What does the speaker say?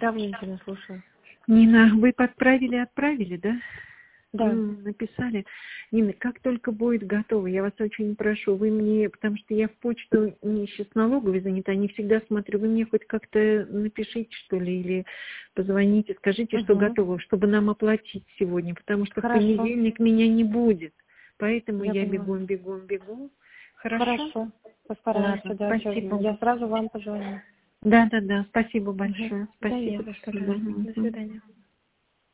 Да, Валентина, слушаю. Нина, вы отправили, да? Да. Написали. Нина, как только будет готово, я вас очень прошу, вы мне, потому что я в почту сейчас налоговой занята, не всегда смотрю, вы мне хоть как-то напишите, что ли, или позвоните, скажите, что готово, чтобы нам оплатить сегодня, потому что Хорошо. в понедельник меня не будет. Поэтому я поняла. бегом. Хорошо. Постараемся, Ладно, да. спасибо. Я сразу вам позвоню. Да, спасибо большое. Да Спасибо. не за что, да. До свидания.